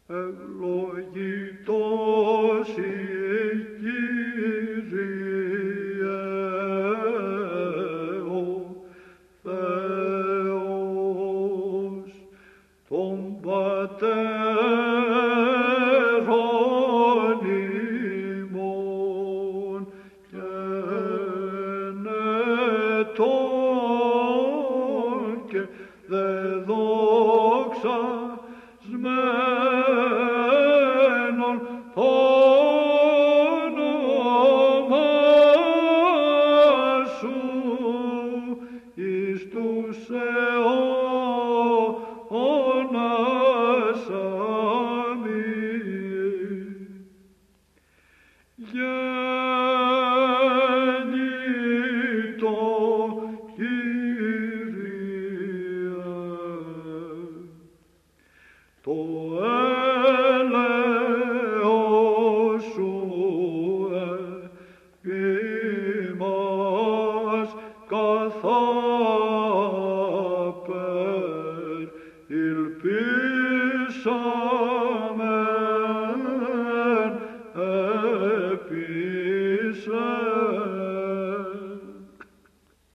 ευλογητός η Κύριε ο Θεός των πατέρων ημών και ενετών και δεδοξασμένων το όνομα σου εις τους αιώνας. Αμήν. Γέννητο Κύριε, το έλεος σου επί μας καθάπερ υλπίσαν